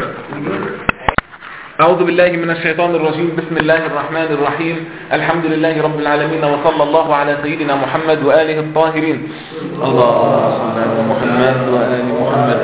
أعوذ بالله من الشيطان الرجيم. بسم الله الرحمن الرحيم. الحمد لله رب العالمين، وصلى الله على سيدنا محمد وآله الطاهرين. اللهم صل على محمد وآل محمد.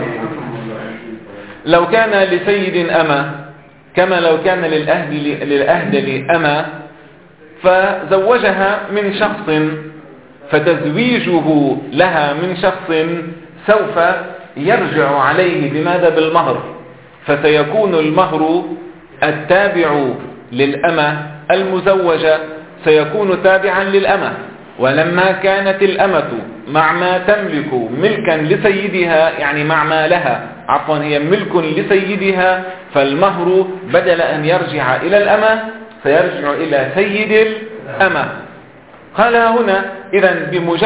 لو كان لسيد أما كما لو كان للأهدل أما فزوجها من شخص، فتزويجه لها من شخص سوف يرجع عليه بماذا؟ بالمهر، فسيكون المهر التابع للأمة المزوجة سيكون تابعا للأمة. ولما كانت الأمة مع ما تملك ملكا لسيدها، يعني مع ما لها هي ملك لسيدها، فالمهر بدل أن يرجع إلى الأمة سيرجع إلى سيد الأمة. قال هنا إذن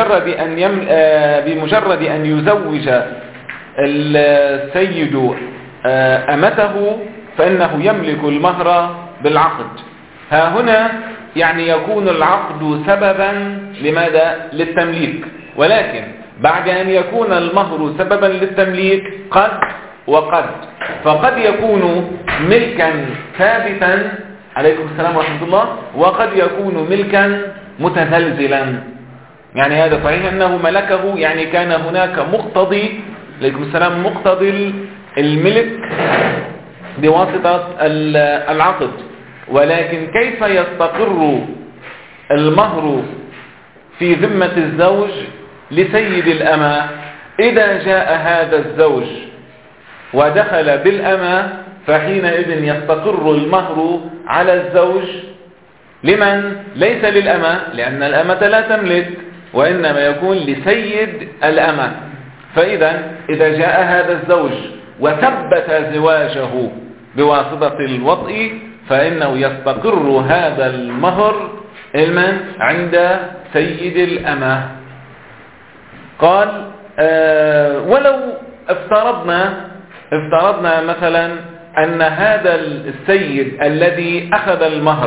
بمجرد أن يزوج السيد أمته فإنه يملك المهر بالعقد. ها هنا يعني يكون العقد سببا لماذا؟ للتمليك. ولكن بعد أن يكون المهر سببا للتمليك قد وقد، فقد يكون ملكا ثابتا، عليكم السلام ورحمة الله، وقد يكون ملكا متزلزلا. يعني هذا صحيح أنه ملكه، يعني كان هناك مقتضي، عليكم السلام، مقتضي الملك بواسطة العقد. ولكن كيف يستقر المهر في ذمة الزوج لسيد الأمة؟ إذا جاء هذا الزوج ودخل بالأمة فحينئذ يستقر المهر على الزوج. لمن؟ ليس للأمة، لأن الأمة لا تملك، وإنما يكون لسيد الأمة. فإذا إذا جاء هذا الزوج وثبت زواجه بواسطة الوطء فإنه يستقر هذا المهر عند سيد الأمة. قال ولو افترضنا مثلا أن هذا السيد الذي أخذ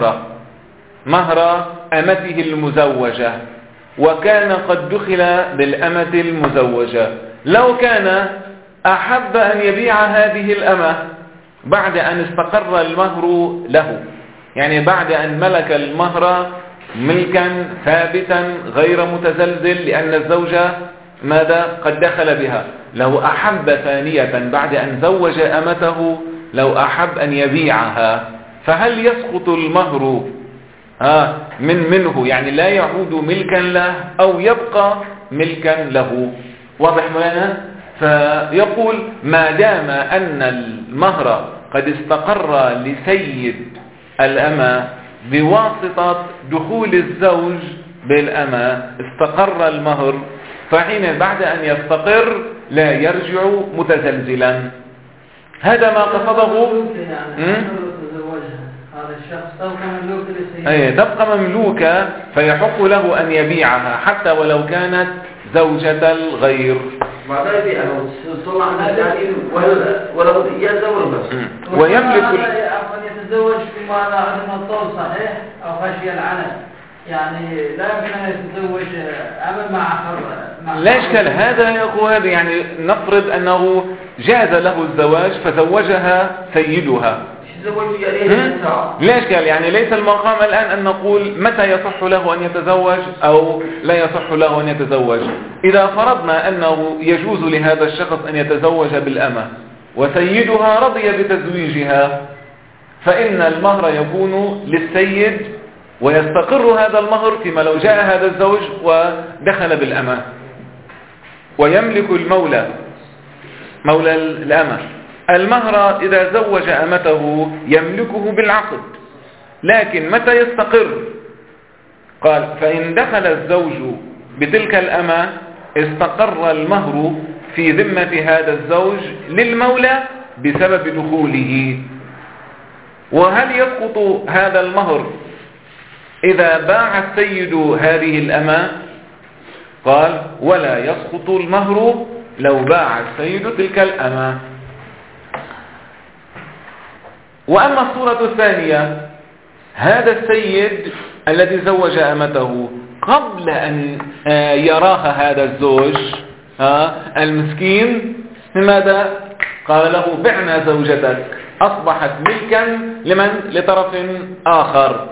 مهر أمته المزوجة وكان قد دخل بالأمة المزوجة، لو كان أحب أن يبيع هذه الأمة بعد أن استقر المهر له، يعني بعد أن ملك المهر ملكا ثابتا غير متزلزل لأن الزوجة ماذا؟ قد دخل بها، لو أحب ثانية بعد أن زوج أمته، لو أحب أن يبيعها، فهل يسقط المهر منه، يعني لا يعود ملكا له أو يبقى ملكا له؟ واضح مولانا؟ فيقول ما دام أن المهر قد استقر لسيد الأمة بواسطة دخول الزوج بالأمة، استقر المهر، فحين بعد أن يستقر لا يرجع متزلزلا. هذا ما قصده. هذا الشخص تبقى مملوكة للسيد، تبقى مملوكة، فيحق له أن يبيعها حتى ولو كانت زوجة الغير. ما يبيعها صلى ولو يتزوج بس ويملك يتزوج فيما لا عدم الطول صحيح أو خشي العنف، يعني لا يمكن أن يتزوج أمل مع آخر. لا إشكال. هذا يقول يعني نفرض أنه جاز له الزواج فزوجها سيدها، لا إشكال. يعني ليس المقام الآن أن نقول متى يصح له أن يتزوج أو لا يصح له أن يتزوج. إذا فرضنا أنه يجوز لهذا الشخص أن يتزوج بالأمة وسيدها رضي بتزويجها، فإن المهر يكون للسيد ويستقر هذا المهر فيما لو جاء هذا الزوج ودخل بالأمة، ويملك مولى الأمة المهر إذا زوج أمته يملكه بالعقد. لكن متى يستقر؟ قال فإن دخل الزوج بتلك الأمة استقر المهر في ذمة هذا الزوج للمولى بسبب دخوله. وهل يسقط هذا المهر إذا باع السيد هذه الأمة؟ قال ولا يسقط المهر لو باع السيد تلك الأمة. وأما الصورة الثانية، هذا السيد الذي زوج أمته قبل أن يراها هذا الزوج المسكين، لماذا؟ قال له بعنا زوجتك، أصبحت ملكا لمن؟ لطرف آخر.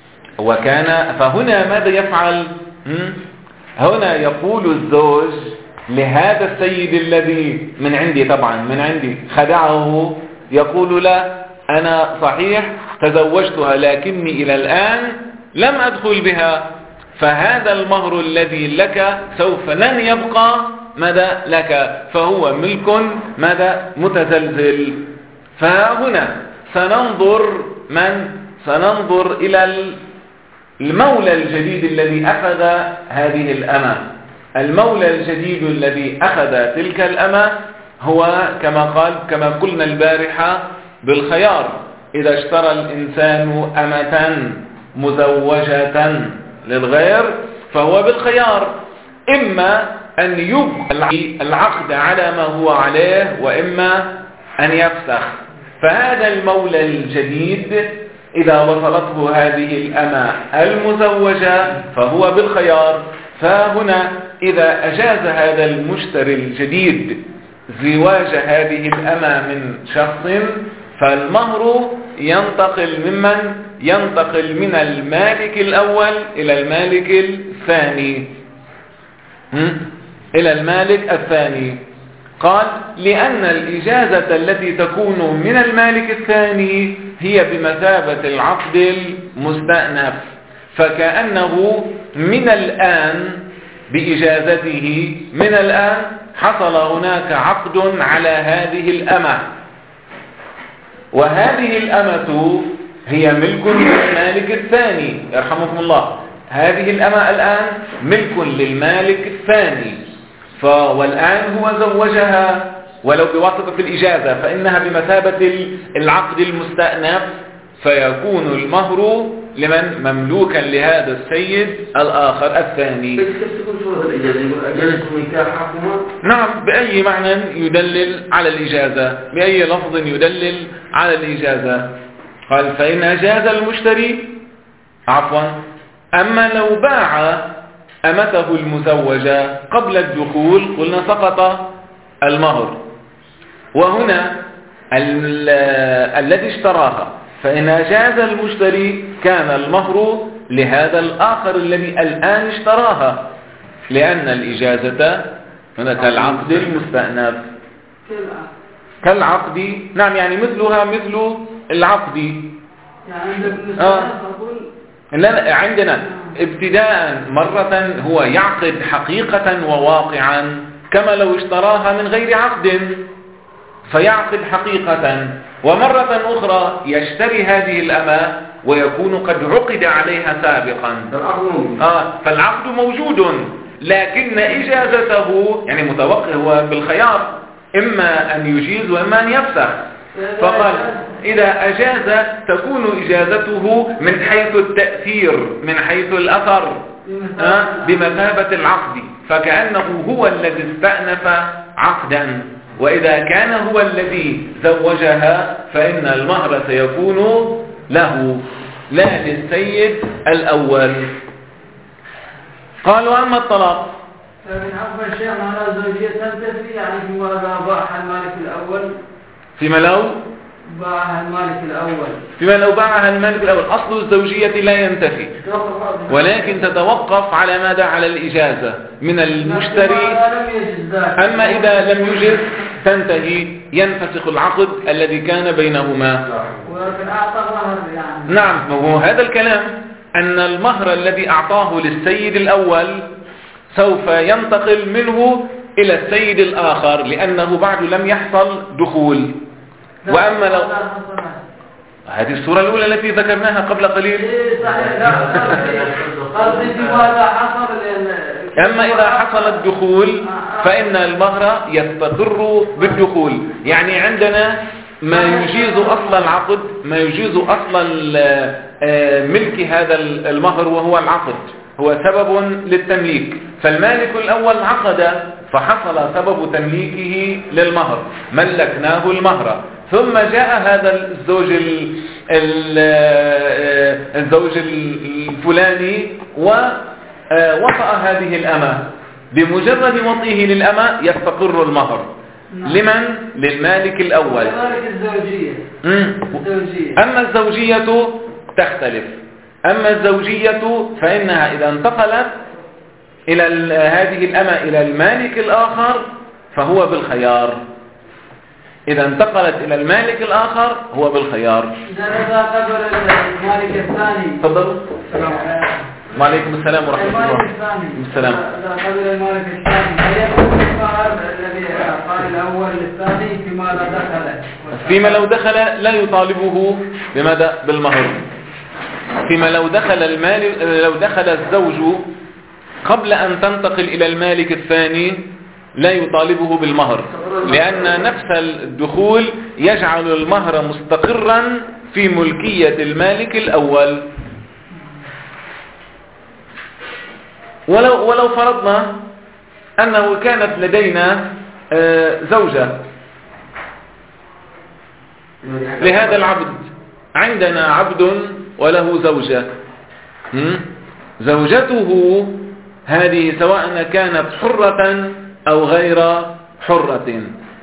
فهنا ماذا يفعل؟ هنا يقول الزوج لهذا السيد الذي من عندي، طبعا من عندي، خدعه، يقول له أنا صحيح تزوجتها لكني إلى الآن لم أدخل بها، فهذا المهر الذي لك سوف لن يبقى مدى لك، فهو ملك مدى متزلزل. فهنا سننظر إلى المولى الجديد الذي أخذ هذه الأمة. المولى الجديد الذي أخذ تلك الأمة هو كما قلنا البارحة بالخيار، إذا اشترى الإنسان أمة مزوجة للغير فهو بالخيار، إما أن يبقى العقد على ما هو عليه وإما أن يفسخ. فهذا المولى الجديد إذا وصلته هذه الأمة المزوجة فهو بالخيار. فهنا إذا أجاز هذا المشتري الجديد زواج هذه الأمة من شخص، فالمهر ينتقل من المالك الأول إلى المالك الثاني. قال لأن الإجازة التي تكون من المالك الثاني هي بمثابة العقد المستأنف، فكأنه من الآن بإجازته من الآن حصل هناك عقد على هذه الأمة، وهذه الأمة هي ملك للمالك الثاني يرحمكم الله. هذه الأمة الآن ملك للمالك الثاني، والآن هو زوجها ولو بواسطة الإجازة، فإنها بمثابة العقد المستأنف، فيكون المهر لمن؟ مملوكا لهذا السيد الآخر الثاني. نعم، بأي معنى يدلل على الإجازة، بأي لفظ يدلل على الإجازة. قال فإن أجاز المشتري أما لو باع أمته المزوجة قبل الدخول قلنا سقط المهر. وهنا الذي اشتراها فإن أجاز المشتري كان المهر لهذا الآخر الذي الآن اشتراها، لأن الإجازة هنا كالعقد المستأنف، كالعقد. نعم، يعني مثلها مثل العقد. يعني عندنا ابتداء مرة هو يعقد حقيقة وواقعا، كما لو اشتراها من غير عقد فيعقد حقيقة، ومرة أخرى يشتري هذه الأمة ويكون قد عقد عليها سابقا. فالعقد موجود، لكن إجازته يعني متوقع هو بالخيار، إما أن يجيز وإما أن يفسخ. فقال إذا أجاز تكون إجازته من حيث التأثير، من حيث الأثر، بمثابة العقد، فكأنه هو الذي استأنف عقدا. وإذا كان هو الذي زوجها فإن المهر سيكون له لا للسيد الأول. قالوا أما الطلاق فمن عفو الشيخ على الزوجية تنتفي، يعني فيما لو باعها المالك الأول، فيما لو باعها المالك الأول أصل الزوجية لا ينتفي، ولكن تتوقف على ماذا؟ على الإجازة من المشتري. أما إذا لم يجز تنتهي، ينفسخ العقد الذي كان بينهما. نعم، وهو هذا الكلام أن المهر الذي أعطاه للسيد الأول سوف ينتقل منه إلى السيد الآخر، لأنه بعد لم يحصل دخول. وأما لو هذه الصورة الأولى التي ذكرناها قبل قليل. أما إذا حصل الدخول فإن المهر يستقر بالدخول. يعني عندنا ما يجيز أصل العقد، ما يجيز أصل ملك هذا المهر، وهو العقد، هو سبب للتمليك. فالمالك الأول عقد فحصل سبب تمليكه للمهر، ملكناه المهر، ثم جاء هذا الزوج الفلاني ووطأ هذه الأمة. بمجرد وطئه للأمة يستقر المهر. لمن؟ للمالك الأول. المالك الزوجية. أما الزوجية تختلف. أما الزوجية فإنها إذا انتقلت إلى هذه الأمة إلى المالك الآخر فهو بالخيار. إذا انتقلت إلى المالك الآخر هو بالخيار. إذا قبل المالك الثاني. تفضلوا. وعليكم السلام ورحمة الله. المالك الثاني. السلام. إذا قبل المالك الثاني فيكون المهر الذي قال الأول للثاني فيما لا دخل. فيما لو دخل لا يطالبه بماذا؟ بالمهر. فيما لو دخل الزوج قبل أن تنتقل إلى المالك الثاني لا يطالبه بالمهر، لأن نفس الدخول يجعل المهر مستقرا في ملكية المالك الأول. ولو فرضنا أنه كانت لدينا زوجة لهذا العبد، عندنا عبد وله زوجة، زوجته هذه سواء كانت حرة أو غير حرة،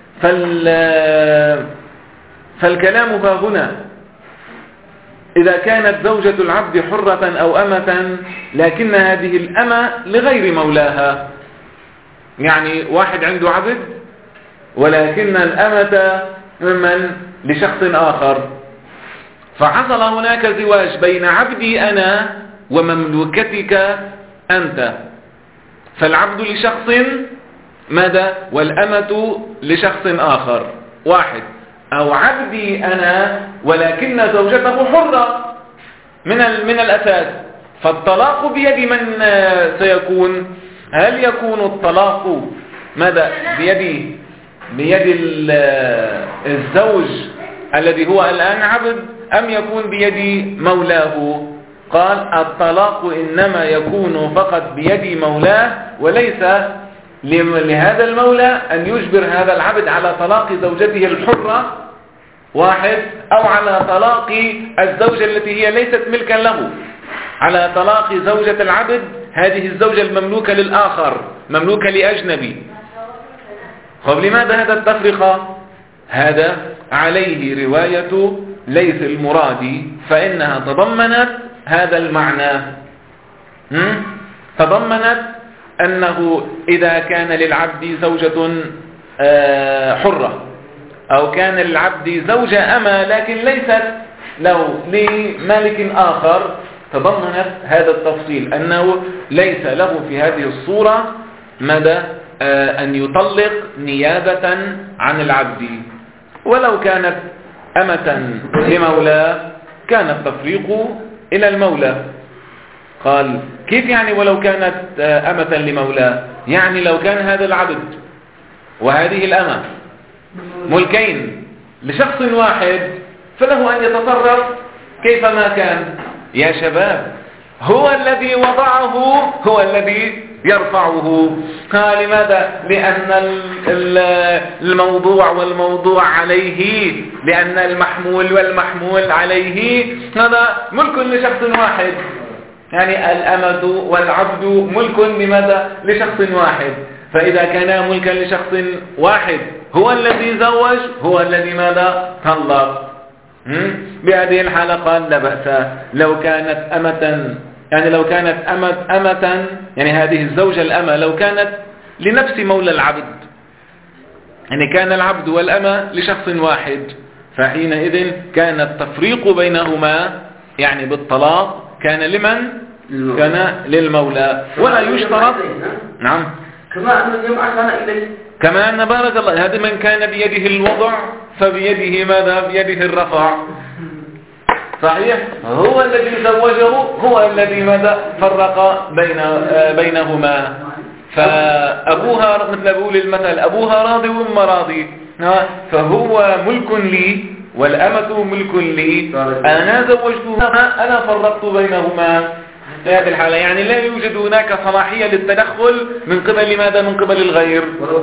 فالكلام ها هنا إذا كانت زوجة العبد حرة أو أمة لكن هذه الأمة لغير مولاها، يعني واحد عنده عبد ولكن الأمة ممن لشخص آخر، فحصل هناك زواج بين عبدي أنا ومملوكتك أنت، فالعبد لشخص ماذا؟ والأمة لشخص آخر واحد، أو عبدي أنا ولكن زوجته حرة من الأساس، فالطلاق بيد من سيكون؟ هل يكون الطلاق ماذا؟ بيد الزوج الذي هو الآن عبد أم يكون بيد مولاه؟ قال الطلاق إنما يكون فقط بيد مولاه، وليس لهذا المولى أن يجبر هذا العبد على طلاق زوجته الحرة واحد، أو على طلاق الزوجة التي هي ليست ملكا له، على طلاق زوجة العبد هذه الزوجة المملوكة للآخر، مملوكة لأجنبي. طب لماذا هذا التفرقة؟ هذا عليه رواية ليث المرادي، فإنها تضمنت هذا المعنى، تضمنت أنه إذا كان للعبد زوجة حرة أو كان للعبد زوجة أمة لكن ليست له لمالك آخر، تضمنت هذا التفصيل أنه ليس له في هذه الصورة مدى أن يطلق نيابة عن العبد. ولو كانت أمة لمولاه كان التفريق إلى المولى. قال كيف يعني ولو كانت أمة لمولاه؟ يعني لو كان هذا العبد وهذه الأمة ملكين لشخص واحد فله أن يتصرف كيفما كان. يا شباب هو الذي وضعه هو الذي يرفعه. قال لماذا؟ لأن الموضوع والموضوع عليه، لأن المحمول والمحمول عليه هذا ملك لشخص واحد، يعني الأمة والعبد ملك لماذا؟ لشخص واحد. فإذا كان ملكا لشخص واحد هو الذي زوج هو الذي ماذا؟ طلق. بهذه الحالة قال لا بأس لو كانت أمة، يعني لو كانت أمة يعني هذه الزوجة الأمة لو كانت لنفس مولى العبد، يعني كان العبد والأمة لشخص واحد، فحينئذ كان التفريق بينهما يعني بالطلاق كان لمن؟ كان للمولى. ولا يشترط نعم كما أن بارك الله هذا من كان بيده الوضع فبيده ماذا؟ بيده الرفع. صحيح؟ هو الذي زوجه هو الذي ماذا؟ فرق بينهما. فأبوها مثل أقول المثل أبوها راضي وأم راضي، فهو ملك لي والأمة ملك لي، أنا زوجتها أنا فرقت بينهما. في هذه الحالة يعني لا يوجد هناك صلاحية للتدخل من قبل ماذا؟ من قبل الغير.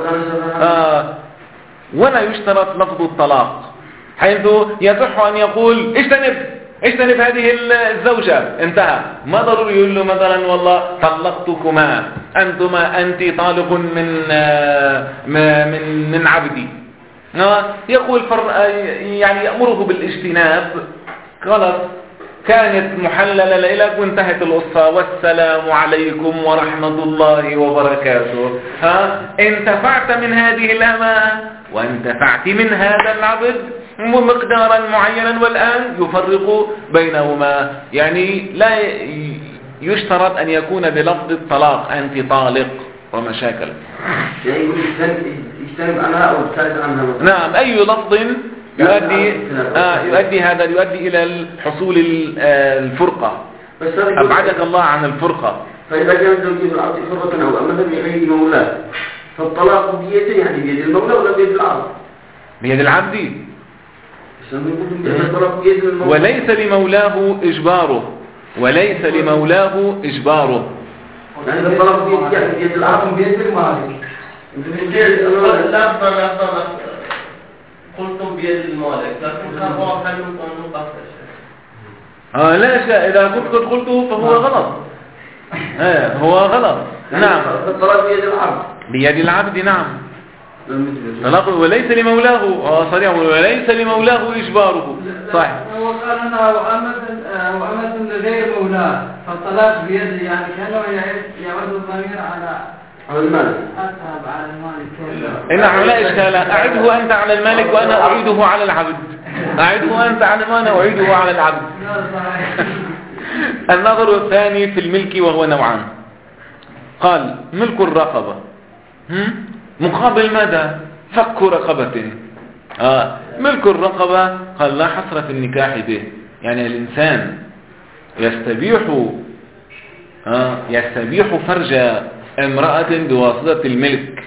ولا يشترط لفظ الطلاق، حيث يصح أن يقول اجتنب هذه الزوجة انتهى، ما ضروري يقول له مثلا والله طلقتكما، أنت طالق من عبدي. يقول يعني يأمره بالاجتناب. خلاص كانت محللة لك وانتهت القصة، والسلام عليكم ورحمة الله وبركاته. انتفعت من هذه الأمة وانتفعت من هذا العبد مقدارا معينا، والآن يفرق بينهما. يعني لا يشترط أن يكون بلفظ الطلاق أنت طالق ومشاكل. يعني يجتنب عنها أو يبتعد عنها. نعم، أي لفظ يؤدي هذا يؤدي إلى حصول الفرقة. أبعدك الله عن الفرقة. فإذا كان زوجي العبد فرقة أو أمدا بغير مولاه فالطلاق بيده، يعني بيد المولى ولا بيد العبد؟ بيد العبد. وليس لمولاه إجباره، وليس لمولاه إجباره. يعني الطلاق بيد العبد بيد المالك. قلتم بيد المالك لكن كان واضح منكم مقصر. لا شيء، إذا كنت قلته فهو غلط. هو غلط. نعم، الطلاق بيد العبد. بيد العبد، نعم. وليس لمولاه، صريح، وليس لمولاه إجباره. صحيح. هو قال أنا وأمد لغير مولاه، فالطلاق بيد، يعني كانوا يعود الضمير على المالك. أذهب على المالك. نعم، لا إشكال. أعده أنت على المالك وأنا أعيده على العبد. أعده أنت على ما أنا أعيده على العبد. النظر الثاني في الملك وهو نوعان. قال ملك الرقبة مقابل ماذا؟ فك رقبة. ملك الرقبة قال لا حصر في النكاح به، يعني الإنسان يستبيح فرج امرأة بواسطة الملك.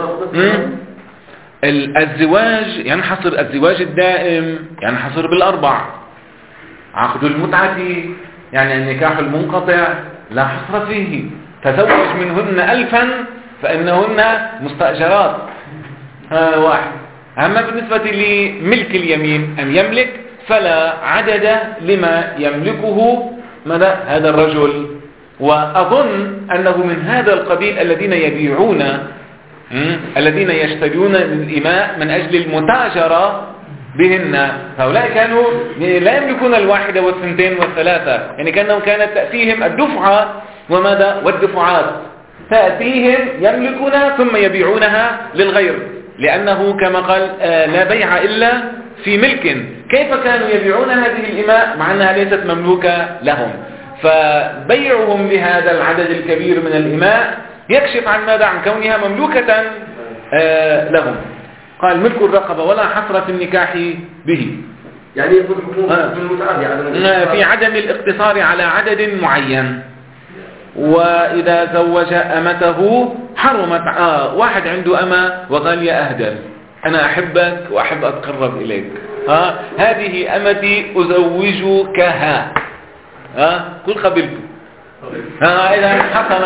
الزواج ينحصر، الزواج الدائم ينحصر بالأربع. عقد المتعة يعني النكاح المنقطع لا حصر فيه. تزوج منهن 1000 فإنهن مستأجرات. واحد. أما بالنسبة لملك اليمين أن يملك فلا عدد لما يملكه هذا الرجل. وأظن أنه من هذا القبيل الذين يبيعون، الذين يشترون الإماء من أجل المتاجرة بهن. هؤلاء كانوا لا يملكون الواحدة والثنتين والثلاثة، يعني كانت تأتيهم الدفعة والدفعات تأتيهم يملكون ثم يبيعونها للغير، لأنه كما قال لا بيع إلا في ملك. كيف كانوا يبيعون هذه الإماء مع أنها ليست مملوكة لهم؟ فبيعهم لهذا العدد الكبير من الإماء يكشف عن ماذا؟ عن كونها مملوكة لهم. قال ملك الرقبة ولا حصر في النكاح به، يعني يكون حكمه في عدم الاقتصار على عدد معين. وإذا زوج أمته حرمت. واحد عنده أمة وقال يا أهدل أنا أحبك وأحب أتقرب إليك، هذه أمتي أزوجكها، قل قبلت. إذا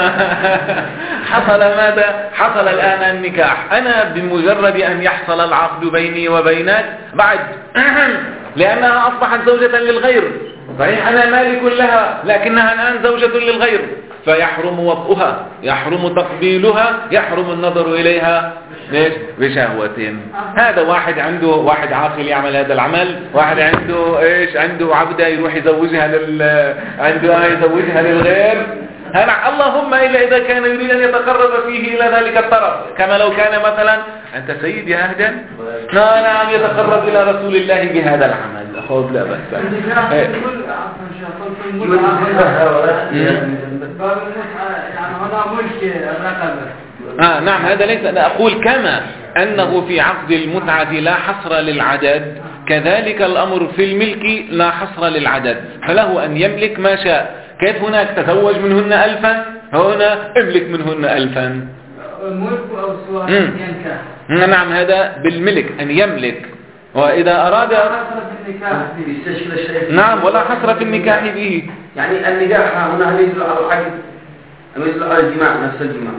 حصل ماذا؟ حصل الآن النكاح. أنا بمجرد أن يحصل العقد بيني وبينك بعد لأنها أصبحت زوجة للغير. صحيح أنا مالك لها لكنها الآن زوجة للغير، فيحرم وطئها، يحرم تقبيلها، يحرم النظر إليها بشهوة. هذا واحد عنده، واحد عاقل يعمل هذا العمل. واحد عنده عنده عبدة يروح يزوجها يزوجها للغير. اللهم إلا إذا كان يريد أن يتقرب فيه إلى ذلك الطرف، كما لو كان مثلا أنت سيد يا أهدى نعم يتقرب إلى رسول الله بهذا العمل، أخوض لا بس نعم هذا ليس. أنا أقول كما أنه في عقد المتعة لا حصر للعدد، كذلك الأمر في الملك لا حصر للعدد، فله أن يملك ما شاء. كيف هناك تزوج منهن 1000 هنا املك منهن 1000. الملك أو سواء ينكح. نعم هذا بالملك أن يملك. وإذا أراد نعم ولا حصر في النكاح به. يعني النكاح هنا هل يدل على العقد أم يدل على الجماع نفس الجماع؟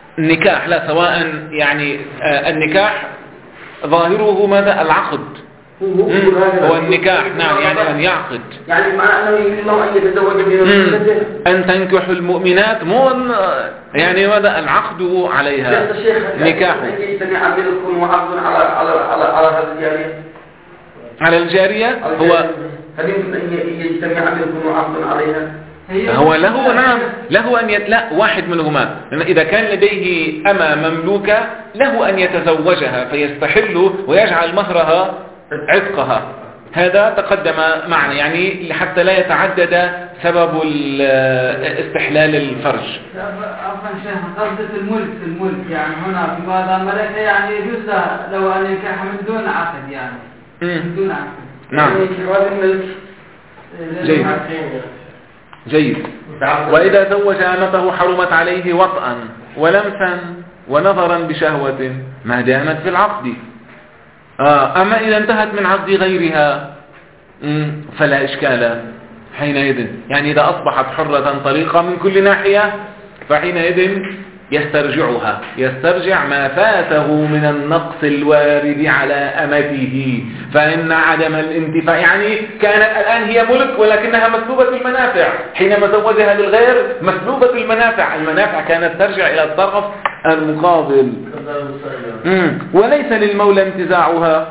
النكاح لا، سواء يعني النكاح ظاهره ماذا؟ العقد. هو النكاح. نعم، يعني أن يعقد، يعني معنى أنه يمكن له أن يتزوج بنفسه، أن تنكحوا المؤمنات، مو يعني ماذا العقد عليها نكاح. أن يجتمع ملك وعقد على هذا الجارية، على الجارية. هو هل يمكن أن يجتمع ملك وعقد عليها؟ هو له، نعم، له أن لا، واحد منهما إذا كان لديه أما مملوكة له أن يتزوجها فيستحل ويجعل مهرها عتقها. هذا تقدم معنا، يعني حتى لا يتعدد سبب استحلال الفرج. عفوا شيخ، قصدة الملك يعني هنا في بعض الملكة يعني يجوز لو أن ينكح من دون عقد، يعني من دون عقد. نعم، جيد. وإذا زوج أمته حرمت عليه وطئا ولمسا ونظرا بشهوة ما دامت في العقد. أما إذا انتهت من عقد غيرها فلا إشكال حينئذ، يعني إذا أصبحت حرة طليقة من كل ناحية فحينئذ يسترجعها، يسترجع ما فاته من النقص الوارد على أمته. فإن عدم الانتفاع، يعني كانت الآن هي ملك ولكنها مسلوبة المنافع، حينما زوجها للغير مسلوبة المنافع، المنافع كانت ترجع إلى الطرف المقابل. وليس للمولى انتزاعها.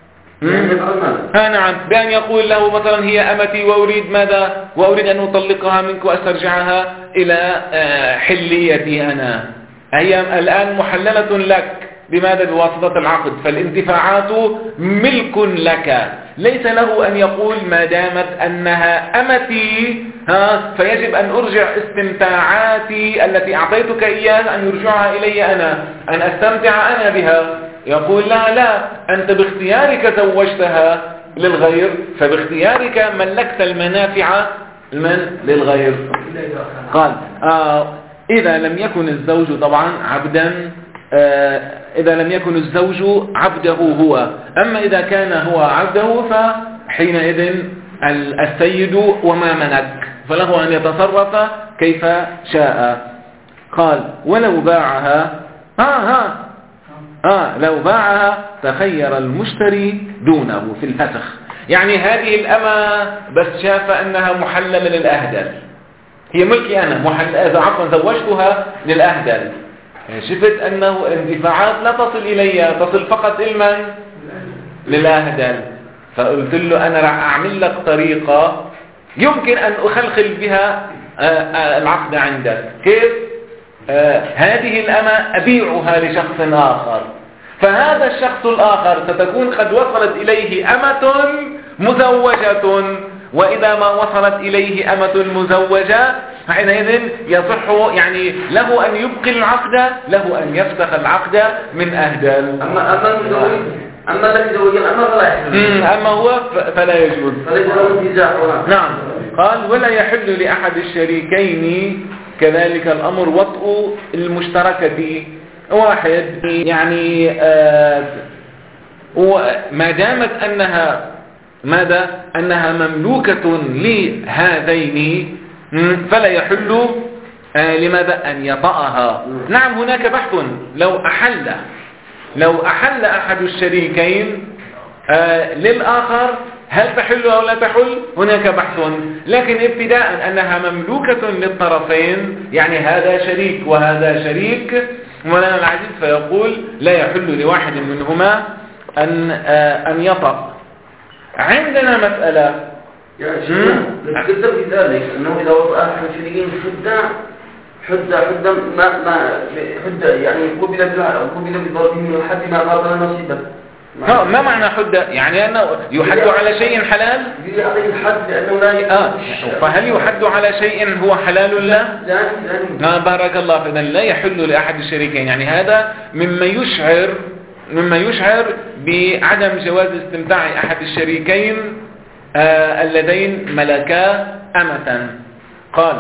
نعم، بأن يقول له مثلا هي أمتي وأريد ماذا، وأريد أن أطلقها منك وأسترجعها إلى حليتي أنا. هي الآن محللة لك بماذا؟ بواسطة العقد، فالانتفاعات ملك لك. ليس له أن يقول ما دامت أنها أمتي فيجب أن أرجع استمتاعاتي التي أعطيتك إياها أن يرجعها إلي أنا، أن أستمتع أنا بها. يقول لا، أنت باختيارك زوجتها للغير، فباختيارك ملكت المنافع للغير. قال إذا لم يكن الزوج طبعا عبدا، إذا لم يكن الزوج عبده هو، أما إذا كان هو عبده فحينئذ السيد وما ملك، فله أن يتصرف كيف شاء. قال ولو باعها لو باعها تخير المشتري دونه في الفسخ. يعني هذه الأمة بس شاف أنها محللة للأهدل، هي ملكي أنا، إذا عفوا زوجتها للأهدل، شفت أنه الاندفاعات لا تصل إلي، تصل فقط للأهدل، فقلت له أنا راح أعمل لك طريقة يمكن أن أخلخل بها العقد عندك. كيف؟ هذه الأمة أبيعها لشخص آخر، فهذا الشخص الآخر ستكون قد وصلت إليه أمة مزوجة، وإذا ما وصلت إليه أمة مزوجة حينئذ يصح يعني له أن يبقي العقد، له أن يفسخ العقد من أهدال. أما الذي زوج الأمة فلا يحل، أما هو فلا يجوز. نعم. قال ولا يحل لأحد الشريكين كذلك الأمر وطء المشتركة. واحد يعني ما دامت أنها ماذا؟ أنها مملوكة لهذين فلا يحل لماذا؟ أن يطأها. نعم، هناك بحث لو أحل أحد الشريكين للآخر هل تحل أو لا تحل؟ هناك بحث، لكن ابتداء أنها مملوكة للطرفين، يعني هذا شريك وهذا شريك، مولانا العزيز فيقول لا يحل لواحد منهما أن يطأ. عندنا مسألة يا شيخ ذكرت في ذلك أنه إذا وطأ أحد الشريكين حد يعني قبل بضربه من الحد ما قابل نصيبه. ما معنى حد؟ يعني أنه يحد على شيء حلال؟ عليه الحد لأنه لا فهل يحد على شيء هو حلال له؟ لا. بارك الله فينا. لا يحل لأحد الشريكين، يعني هذا مما يشعر بعدم جواز استمتاع أحد الشريكين اللذين ملكا أمة. قال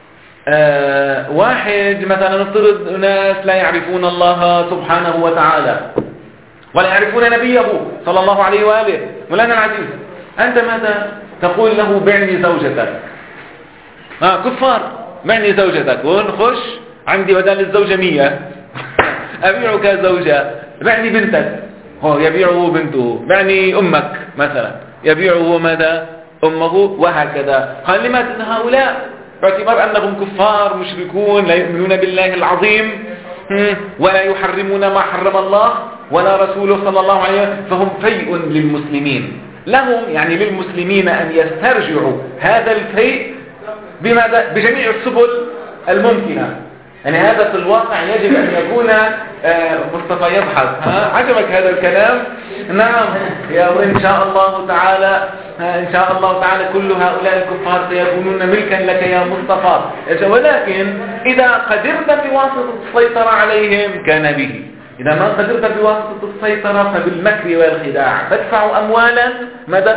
واحد مثلا نفترض ناس لا يعرفون الله سبحانه وتعالى ولا يعرفون نبيه صلى الله عليه وآله. مولانا العزيز أنت ماذا تقول له؟ بعني زوجتك. كفار، بعني زوجتك ونخش عندي بدل الزوجة 100 أبيعك زوجة، بعني بنتك. هو يبيعه بنته، يعني أمك مثلا يبيعه ماذا؟ أمه، وهكذا. قال لماذا؟ أن هؤلاء باعتبار أنهم كفار مشركون لا يؤمنون بالله العظيم ولا يحرمون ما حرم الله ولا رسوله صلى الله عليه وسلم، فهم فيء للمسلمين. لهم يعني للمسلمين أن يسترجعوا هذا الفيء بماذا؟ بجميع السبل الممكنة. يعني هذا في الواقع يجب أن يكون مصطفى يضحك. عجبك هذا الكلام؟ نعم يا إن شاء الله تعالى، إن شاء الله تعالى كل هؤلاء الكفار سيكونون ملكا لك يا مصطفى، ولكن إذا قدرت بواسطة السيطرة عليهم كان به، إذا ما قدرت بواسطة السيطرة فبالمكر والخداع تدفع أموالا ماذا؟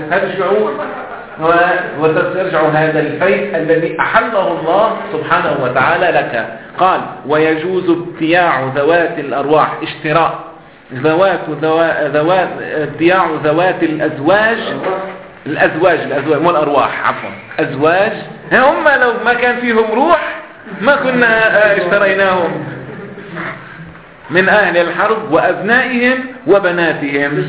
وتسترجع هذا الفيء الذي أحله الله سبحانه وتعالى لك. قال ويجوز ابتياع ذوات الأرواح، اشتراء ابتياع ذوات الأزواج مو الأرواح، عفوا أزواج، هم لو ما كان فيهم روح ما كنا اشتريناهم، من أهل الحرب وأبنائهم وبناتهم.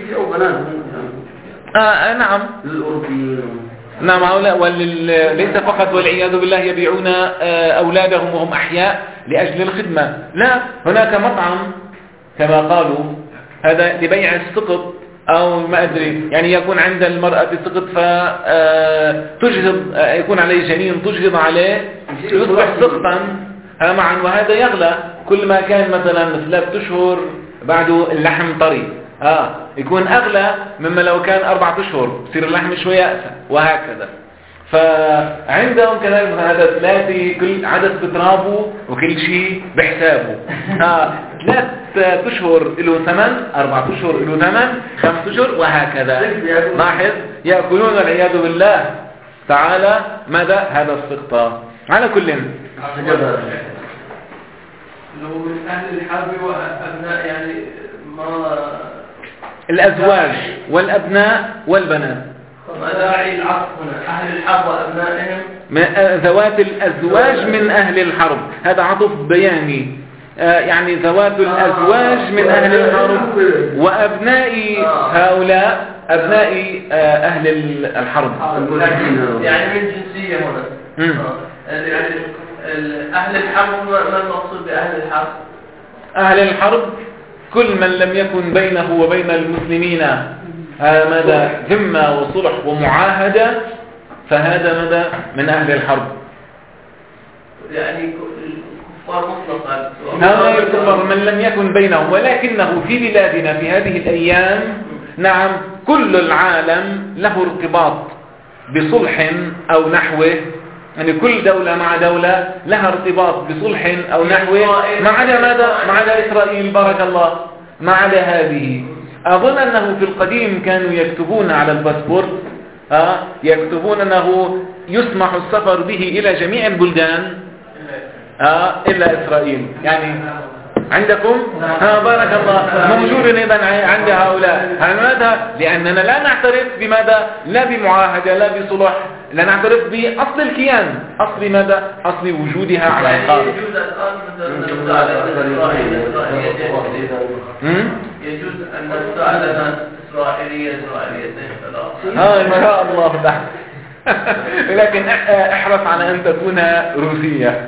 نعم نعم هؤلاء ليس فقط والعياذ بالله يبيعون أولادهم وهم أحياء لأجل الخدمة، لا، هناك مطعم كما قالوا هذا لبيع السقط أو ما أدري، يعني يكون عند المرأة سقط فتجهض، يكون عليه جنين تجهض عليه يصبح سقطا معا، وهذا يغلى كل ما كان مثلا 3 أشهر بعده اللحم طري يكون أغلى مما لو كان 4 أشهر يصير اللحم شوية أقسى، وهكذا. فعندهم كذلك هذا 3 كل عدد بترابه وكل شيء بحسابه. 3 أشهر له ثمن، 4 أشهر له ثمن، 5 أشهر، وهكذا. لاحظ يأكلون العياذ بالله تعالى ماذا؟ هذا السقطة. على كل لو من أهل الحرب وأبناء يعني ما الأزواج والأبناء والبنات، ما داعي العطف هنا؟ أهل الحرب وأبنائهم، ذوات الأزواج من أهل الحرب، هذا عطف بياني، يعني ذوات الأزواج من أهل الحرب وأبناء هؤلاء أبناء أهل الحرب، يعني من جنسية هنا. أهل الحرب ما المقصود بأهل الحرب؟ أهل الحرب كل من لم يكن بينه وبين المسلمين ماذا؟ ذمة وصلح ومعاهدة، فهذا ماذا؟ من أهل الحرب، يعني الكفار مطلقا. هؤلاء الكفار من لم يكن بينهم، ولكنه في بلادنا في هذه الأيام نعم كل العالم له ارتباط بصلح أو نحوه، يعني كل دولة مع دولة لها ارتباط بصلح أو نحوه، ما عدا ماذا؟ ما عدا إسرائيل بارك الله، ما عدا هذه. أظن أنه في القديم كانوا يكتبون على الباسبورت يكتبون أنه يسمح السفر به إلى جميع البلدان إلا إسرائيل. يعني عندكم بارك الله موجود أيضا عند هؤلاء. لماذا؟ لأننا لا نعترف بماذا؟ لا بمعاهدة لا بصلح، لا نعترف بأصل الكيان، أصل ماذا؟ أصل وجودها على الأرض. يجوز أن نسأل إسرائيلية إن شاء الله ده. لكن احرص على أن تكون روسية.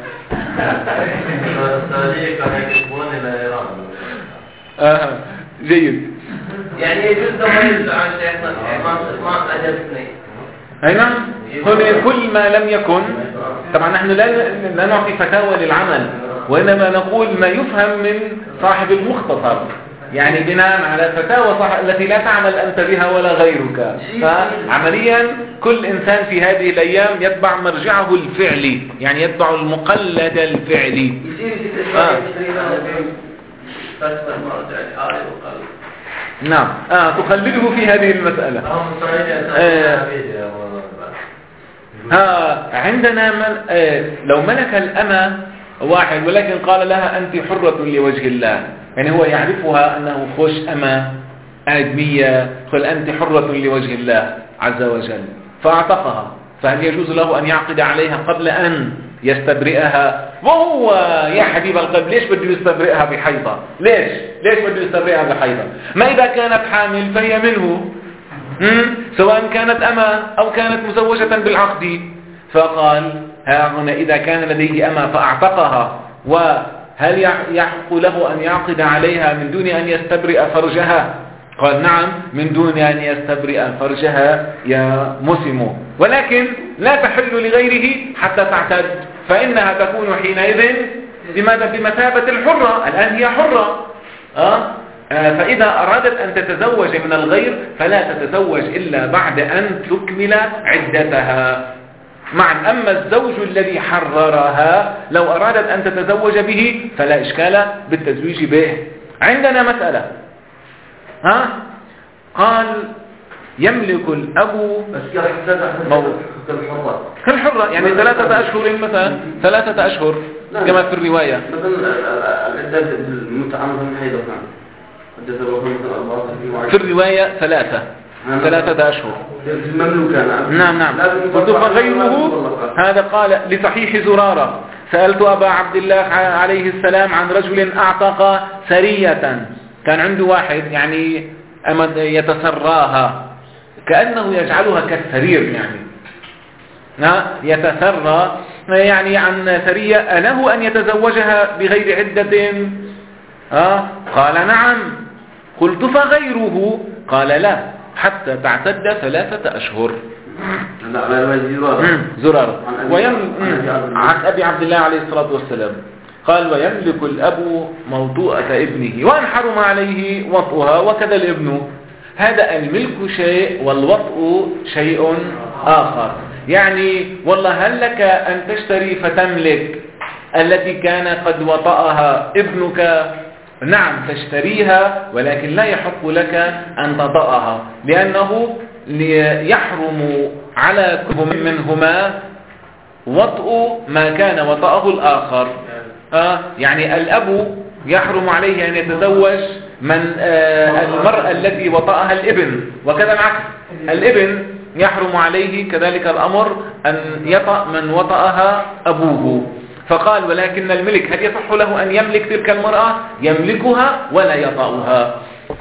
جيد. يعني يجوز تميز عن شيخنا ما أجبني. أي نعم، كل ما لم يكن، طبعا نحن لا نعطي فتاوى للعمل، وإنما نقول ما يفهم من صاحب المختصر، يعني بناء على فتاوى التي لا تعمل أنت بها ولا غيرك. فعمليا كل إنسان في هذه الأيام يتبع مرجعه الفعلي، يعني يتبع المقلد الفعلي. نعم تقلده في هذه المسألة. عندنا لو ملك الأمة واحد ولكن قال لها أنت حرة لوجه الله، يعني هو يعرفها أنه خوش أمة آدمية، قال أنت حرة لوجه الله عز وجل، فأعتقها فهل يجوز له أن يعقد عليها قبل أن يستبرئها؟ وهو يا حبيب القلب ليش بده يستبرئها بحيضة؟ ليش بده يستبرئها بحيضة؟ ما إذا كانت حامل فهي منه، سواء كانت أما أو كانت مزوجة بالعقد. فقال ها هنا إذا كان لديه أما فأعتقها، وهل يحق له أن يعقد عليها من دون أن يستبرئ فرجها؟ قال نعم، من دون أن يستبرئ فرجها يا مسلم، ولكن لا تحل لغيره حتى تعتد، فإنها تكون حينئذ بمثابة الحرة. الآن هي حرة، فإذا أرادت أن تتزوج من الغير فلا تتزوج إلا بعد أن تكمل عدتها. معا أما الزوج الذي حررها لو أرادت أن تتزوج به فلا إشكال بالتزويج به. عندنا مسألة، قال يملك الأب كالحرة، يعني 3 أشهر مثلا، 3 أشهر كما في الرواية. في الرواية 3 أشهر. نعم. قلت فغيره هذا قال لصحيح زرارة سألت أبا عبد الله عليه السلام عن رجل أعتق سرية، كان عنده واحد يعني يتسراها كأنه يجعلها كالسرير، يعني يتسرى يعني عن سرية، أله أن يتزوجها بغير عدة؟ قال نعم. قلت فغيره؟ قال لا حتى تعتد 3 أشهر. زرار عن أبي عبد الله عليه الصلاة والسلام قال ويملك الأب موطوءة ابنه وأن حرم عليه وطئها وكذا الابن. هذا الملك شيء والوطء شيء آخر. يعني والله هل لك أن تشتري فتملك التي كان قد وطأها ابنك؟ نعم تشتريها، ولكن لا يحق لك أن تطأها، لأنه يحرم على كل منهما وطء ما كان وطأه الآخر. يعني الأب يحرم عليه أن يتزوج من المرأة التي وطأها الابن، وكذا العكس، الابن يحرم عليه كذلك الأمر أن يطأ من وطأها أبوه. فقال ولكن الملك هل يصح له أن يملك تلك المرأة؟ يملكها ولا يطأها.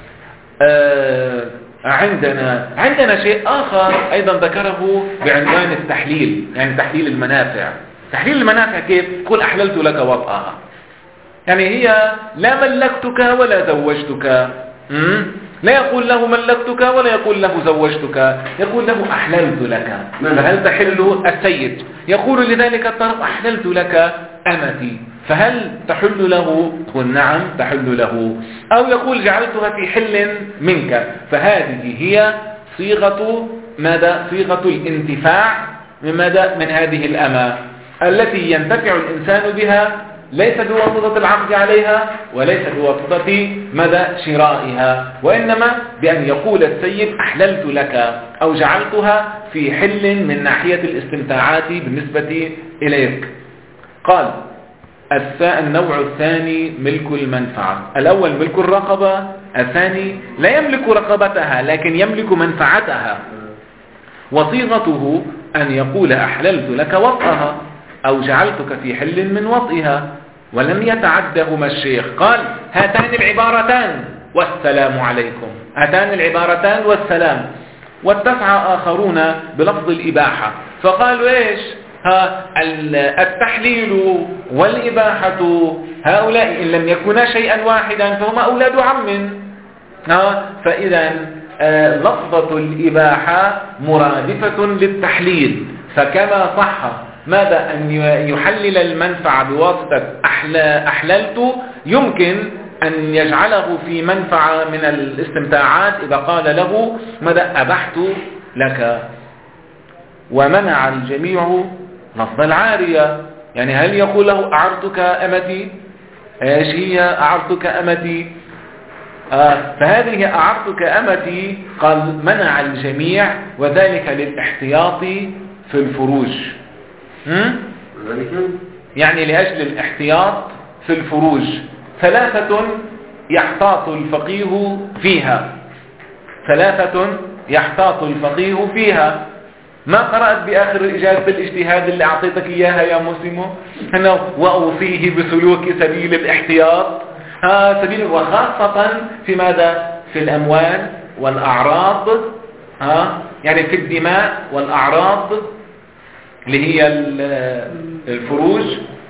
عندنا شيء آخر أيضا ذكره بعنوان التحليل، يعني تحليل المنافع. تحليل المنافع كيف؟ قل أحللت لك وطأها، يعني هي لا ملكتك ولا زوجتك، لا يقول له ملكتك ولا يقول له زوجتك، يقول له أحللت لك. فهل تحل السيد يقول لذلك الطرف أحللت لك أمتي، فهل تحل له؟ قل نعم تحل له. أو يقول جعلتها في حل منك، فهذه هي صيغة ماذا؟ صيغة الانتفاع من هذه الأمة التي ينتفع الإنسان بها، ليس بواسطة العقد عليها وليس بواسطة مدى شرائها، وإنما بأن يقول السيد أحللت لك أو جعلتها في حل من ناحية الاستمتاعات بالنسبة إليك. قال النوع الثاني ملك المنفعة. الأول ملك الرقبة، الثاني لا يملك رقبتها لكن يملك منفعتها، وصيغته أن يقول أحللت لك وطئها أو جعلتك في حل من وطئها، ولم يتعدهما الشيخ. قال هاتان العبارتان والسلام عليكم، هاتان العبارتان والسلام. واتسع آخرون بلفظ الإباحة فقالوا إيش؟ التحليل والإباحة هؤلاء إن لم يكونا شيئا واحدا فهما أولاد عم. فإذا لفظة الإباحة مرادفة للتحليل، فكما صح ماذا أن يحلل المنفعة بواسطة أحللت، يمكن أن يجعله في منفعة من الاستمتاعات إذا قال له ماذا أبحت لك. ومنع الجميع لفظ العارية، يعني هل يقول له أعرتك أمتي؟ ايش هي أعرتك أمتي؟ فهذه أعرتك أمتي قال منع الجميع، وذلك للاحتياط في الفروج. يعني لأجل الاحتياط في الفروج. 3 يحتاط الفقيه فيها، 3 يحتاط الفقيه فيها. ما قرأت بآخر إجازة الاجتهاد اللي أعطيتك إياها يا مسلم أنه وأوصيه بسلوك سبيل الاحتياط سبيل، وخاصة في ماذا؟ في الأموال والأعراض، يعني في الدماء والأعراض اللي هي الفروج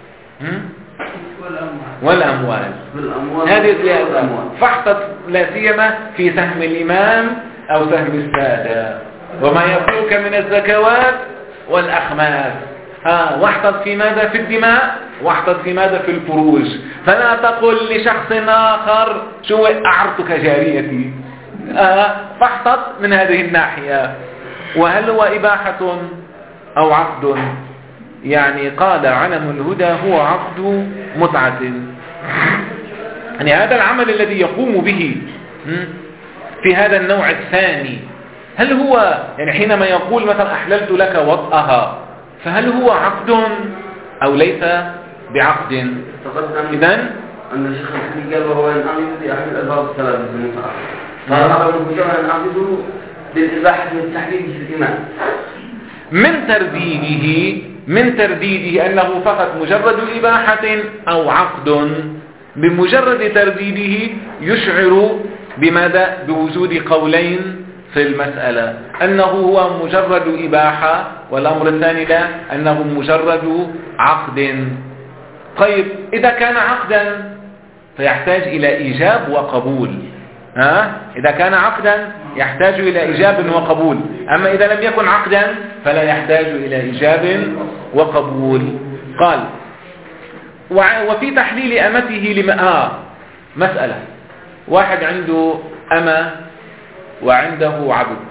والأموال. هذه فاحتط لا سيما في سهم الإمام أو سهم السادة وما يفوق من الزكوات والأخماس. واحتط في ماذا؟ في الدماء، واحتط في ماذا؟ في الفروج. فلا تقل لشخص آخر شو أعرتك جاريتي، فاحتط من هذه الناحية. وهل هو إباحة أو عقد؟ يعني قال علم الهدى هو عقد متعة. يعني هذا العمل الذي يقوم به في هذا النوع الثاني، هل هو يعني حينما يقول مثلا أحللت لك وطئها، فهل هو عقد أو ليس بعقد؟ إذن أن الشيخ الحديث قال وهو ينعقد في أحد الألفاظ الثلاثة المتعة، فهذا الهدى ينعقد بالإباحة والتحليل في الإيمان من ترديده أنه فقط مجرد إباحة أو عقد. بمجرد ترديده يشعر بماذا؟ بوجود قولين في المسألة، أنه هو مجرد إباحة، والأمر الثاني لا، أنه مجرد عقد. طيب إذا كان عقدا فيحتاج إلى إيجاب وقبول. إذا كان عقدا يحتاج إلى إيجاب وقبول، أما إذا لم يكن عقدا فلا يحتاج إلى إيجاب وقبول. قال وفي تحليل أمته مسألة، واحد عنده أمة وعنده عبد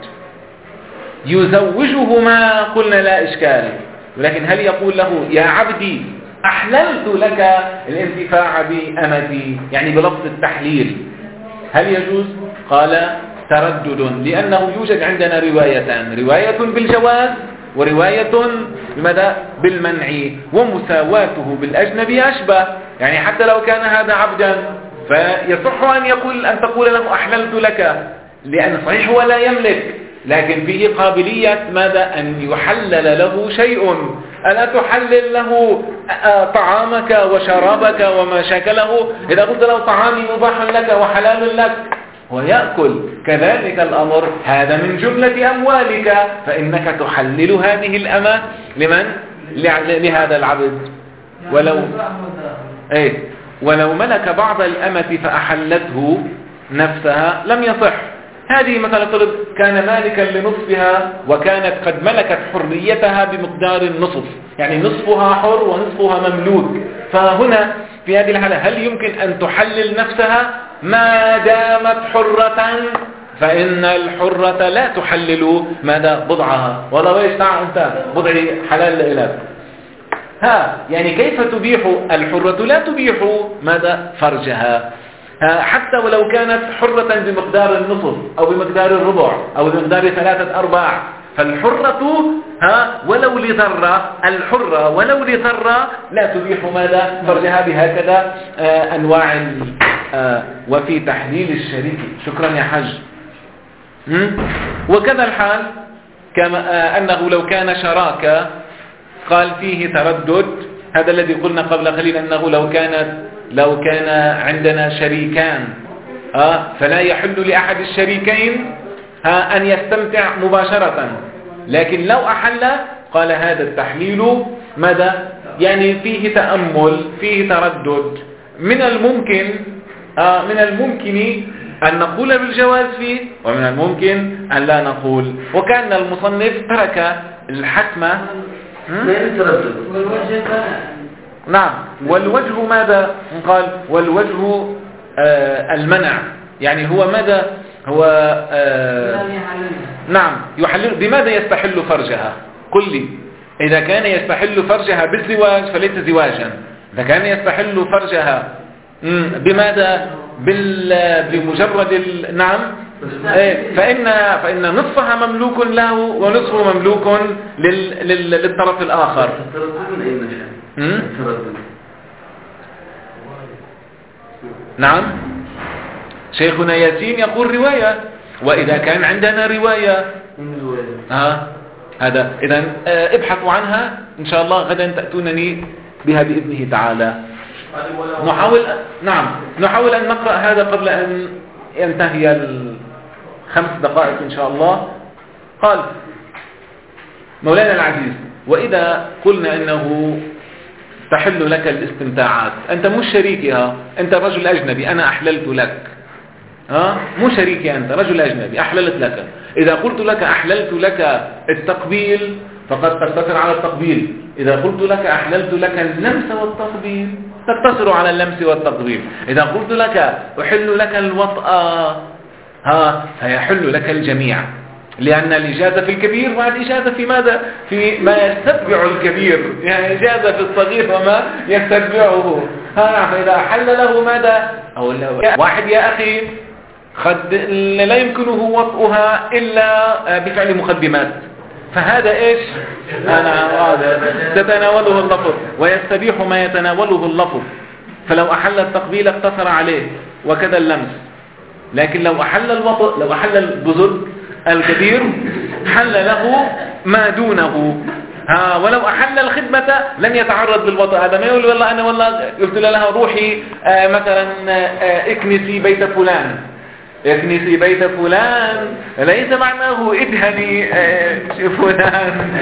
يزوجهما، قلنا لا إشكال، ولكن هل يقول له يا عبدي أحللت لك الانتفاع بأمتي، يعني بلفظ التحليل، هل يجوز؟ قال تردد، لأنه يوجد عندنا روايتان، رواية بالجواز ورواية بماذا؟ بالمنع، ومساواته بالأجنبي أشبه. يعني حتى لو كان هذا عبدا فيصح أن تقول له أحللت لك، لأن صحيح هو لا يملك، لكن فيه قابلية ماذا؟ أن يحلل له شيء. ألا تحلل له طعامك وشرابك وما شاكله؟ إذا قلت له طعامي مباح لك وحلال لك ويأكل، كذلك الأمر، هذا من جملة أموالك، فإنك تحلل هذه الأمة لمن؟ لهذا العبد. ولو ملك بعض الأمة فأحلته نفسها لم يصح. هذه مثلا كان مالكا لنصفها وكانت قد ملكت حريتها بمقدار النصف، يعني نصفها حر ونصفها مملوك، فهنا في هذه الحالة هل يمكن أن تحلل نفسها؟ ما دامت حرة، فإن الحرة لا تحلل ماذا؟ بضعها. والله ايش تعال أنت بضعي حلال لك، يعني كيف تبيح الحرة؟ لا تبيح ماذا؟ فرجها، حتى ولو كانت حرة بمقدار النصف أو بمقدار الربع أو بمقدار 3/4، فالحرة ولو لذرة، الحرة ولو لذرة لا تبيح ماذا؟ فرجها بهكذا أنواع. وفي تحليل الشريك، شكرا يا حج. وكذا الحال كما أنه لو كان شراكة قال فيه تردد، هذا الذي قلنا قبل قليل أنه لو كان عندنا شريكان فلا يحل لأحد الشريكين أن يستمتع مباشرة، لكن لو أحل قال هذا التحليل ماذا؟ يعني فيه تأمل، فيه تردد. من الممكن أن نقول بالجواز فيه، ومن الممكن أن لا نقول. وكان المصنف ترك الحكم نعم. والوجه ماذا؟ قال والوجه المنع، يعني هو ماذا؟ هو نعم يحلل. بماذا يستحل فرجها؟ قل لي. إذا كان يستحل فرجها بالزواج فليس زواجا. إذا كان يستحل فرجها بماذا؟ بمجرد نعم، فإن نصفها مملوك له ونصفه مملوك للطرف الآخر. نعم. شيخنا ياسين يقول رواية، وإذا كان عندنا رواية هذا إذا ابحثوا عنها إن شاء الله، غدا تأتونني بها بإذنه تعالى. نحاول أن نقرأ هذا قبل أن ينتهي 5 دقائق إن شاء الله. قال مولانا العزيز: وإذا قلنا إنه تحل لك الاستمتاعات، أنت مش شريكها، أنت رجل أجنبي، أنا أحللت لك، مو شريكي، أنت رجل أجنبي أحللت لك. إذا قلت لك أحللت لك التقبيل فقد تقتصر على التقبيل. إذا قلت لك أحللت لك اللمس والتقبيل تقتصر على اللمس والتقبيل. إذا قلت لك أحل لك الوطأ فيحل لك الجميع، لأن الإجازة في الكبير والإجازة في ماذا؟ في ما يستتبع الكبير، يعني إجازة في الصغير وما يستتبعه. فإذا أحل له ماذا؟ أو واحد يا أخي قد لا يمكنه وطئها إلا بفعل مقدمات، فهذا إيش؟ تتناوله اللفظ ويستبيح ما يتناوله اللفظ. فلو أحل التقبيل اقتصر عليه، وكذا اللمس. لكن لو أحل الوطء، لو أحل البزر الكبير حل له ما دونه. ولو أحل الخدمة لن يتعرض للوطء. هذا ما يقول والله أنا قلت لها روحي مثلا اكنسي بيت فلان، اكنسي بيت فلان ليس معناه ادهني فلان.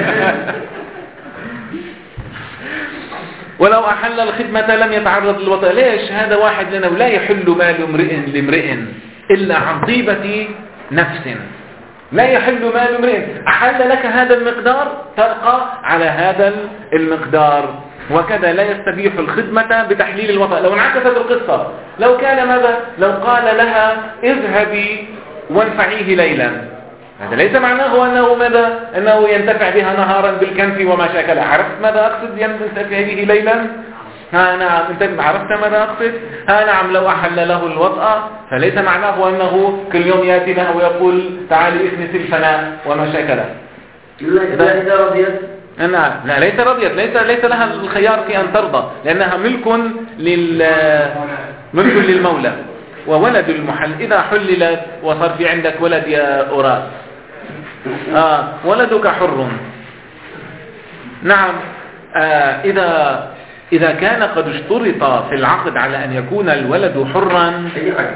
ولو أحل الخدمة لم يتعرض للوطء. ليش؟ هذا واحد لنا لا يحل مال امرئ لامرئ إلا عن طيبة نفس. لا يحل مال امرئ، أحل لك هذا المقدار تبقى على هذا المقدار. وكذا لا يستبيح الخدمة بتحليل الوطأ. لو انعكست القصة، لو كان ماذا؟ لو قال لها اذهبي وانفعيه ليلا، هذا ليس معناه أنه ماذا؟ أنه ينتفع بها نهارا بالكنف وما شاكلها. عرفت ماذا أقصد ينتفع به ليلا؟ نعم، انت عرفت ماذا أقصد؟ نعم. لو أحل له الوطأ فليس معناه أنه كل يوم يأتينا ويقول تعالي اكنسي الفناء وما شاكله. إذا رضيت؟ نعم، لا ليس رضيت، ليس لها الخيار في أن ترضى، لأنها ملك للمولى. وولد المحل إذا حللت وصار في عندك ولد يا أوراس، ولدك حر. نعم. إذا كان قد اشترط في العقد على أن يكون الولد حرا،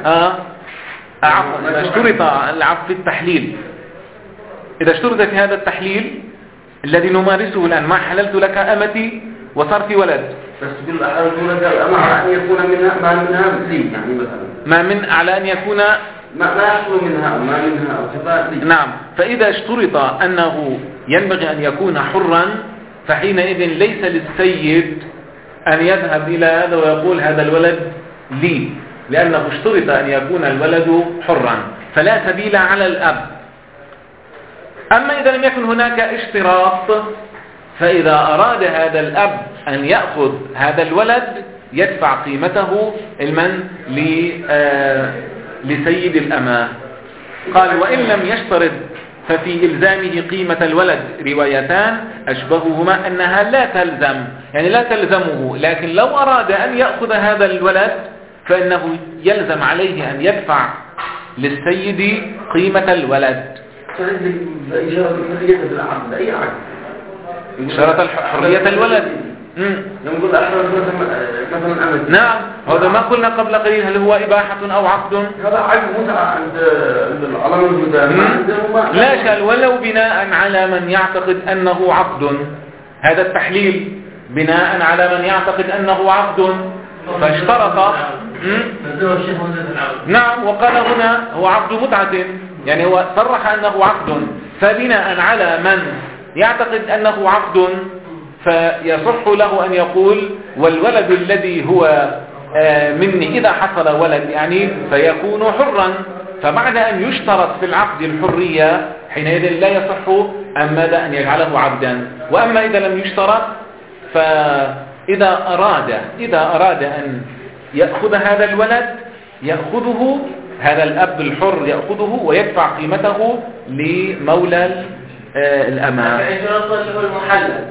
اشترط العقد في التحليل. إذا اشترط في هذا التحليل الذي نمارسه الآن، ما حللت لك أمتي وصار في ولد، بس تقول أحللت لك أن يكون منها ما منها لي، يعني مثلا ما من على أن يكون ما يحصل منها ما منها أو لي. نعم. فإذا اشترط أنه ينبغي أن يكون حرا فحينئذ ليس للسيد أن يذهب إلى هذا ويقول هذا الولد لي، لأنه اشترط أن يكون الولد حرا، فلا سبيل على الأب. أما إذا لم يكن هناك اشتراط، فإذا أراد هذا الأب أن يأخذ هذا الولد يدفع قيمته لسيد الأمة. قال: وإن لم يشترط ففي إلزامه قيمة الولد روايتان أشبههما أنها لا تلزم، يعني لا تلزمه، لكن لو أراد أن يأخذ هذا الولد فإنه يلزم عليه أن يدفع للسيد قيمة الولد. شرط حرية الولد. نقول أحرز مثلا أمد. نعم، هذا ما قلنا قبل قليل هل هو إباحة أو عقد؟ هذا عقد متعة عند العلماء القدامى. لا شال، ولو بناء على من يعتقد أنه عقد. هذا التحليل بناء على من يعتقد أنه عقد، فاشترط. نعم، وقال هنا هو عقد متعة، يعني هو صرح أنه عقد، فبناء على من يعتقد أنه عقد فيصح له أن يقول والولد الذي هو مني إذا حصل ولد يعني فيكون حرا. فبعد أن يشترط في العقد الحرية حينئذ لا يصح أما أن يجعله عبدا. وأما إذا لم يشترط فإذا أراد أن يأخذ هذا الولد يأخذه، هذا الأب الحر يأخذه ويدفع قيمته لمولى الأمة. فإن شرط له المحلل.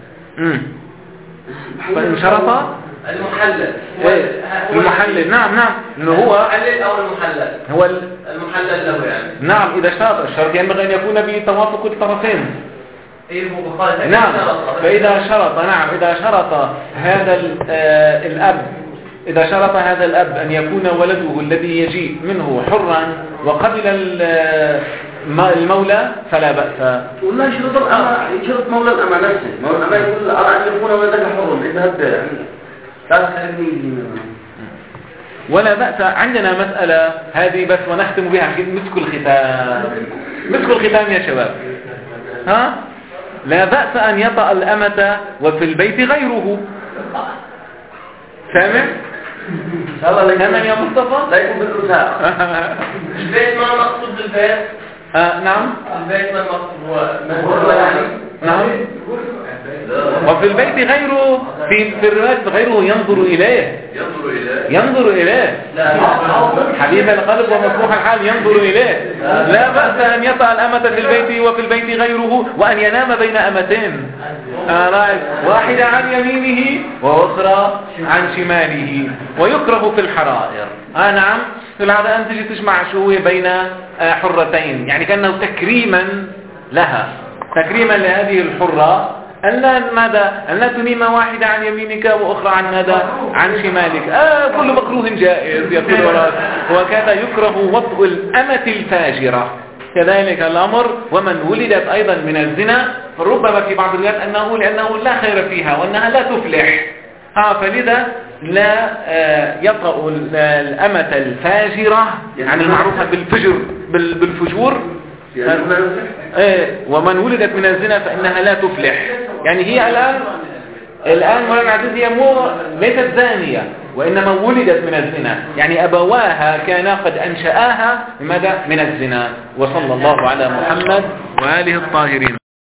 فإن شرط المحلل. المحلل. نعم إنه هو المحلل أو المحلل. هو المحلل له يعني. نعم، إذا شرط الشرط ينبغي أن يكون بتوافق الطرفين. نعم. فإذا شرط إذا شرط هذا الأب إذا شرط هذا الأب أن يكون ولده الذي يجيء منه حرا وقبل المولى فلا بأس. ولا يشرط مولى الأمة نفسه. مولى الأمة يقول أرى أن يكون ولدك حرا اذهب لا تخليني ولا بأس. عندنا مسألة هذه بس ونختم بها مسك الختام. مسك الختام يا شباب، ها؟ لا بأس أن يطأ الأمة وفي البيت غيره. سامع؟ سامع يا مصطفى؟ لا يكون بالرساء. البيت ما مقصود بالبيت؟ نعم. البيت ما مقصود يعني؟ نعم. وفي البيت غيره في الرواية غيره ينظر إليه حبيب القلب ومفتوح الحال ينظر إليه. لا بأس أن يطأ الأمة في البيت وفي البيت غيره وأن ينام بين أمتين، واحدة عن يمينه وأخرى عن شماله. ويكره في الحرائر. نعم. في العادة أن تجي تجمع شوية بين حرتين، يعني كأنه تكريما لها، تكريما لهذه الحرة أن لا تنيم واحدة عن يمينك وأخرى عن شمالك. كل مكروه جائز يقول وراء. وكذا يكره وطء الأمة الفاجرة كذلك الأمر. ومن ولدت أيضا من الزنا فربما في بعض الروايات لأنه لا خير فيها وأنها لا تفلح، فلذا لا يطأ الأمة الفاجرة يعني المعروفة بالفجور. ومن ولدت من الزنا فإنها لا تفلح. يعني هي الآن مولانا عزيز هي ليست زانية وإنما ولدت من الزنا، يعني أبواها كانا قد أنشآها من الزنا. وصلى الله على محمد وآله الطاهرين.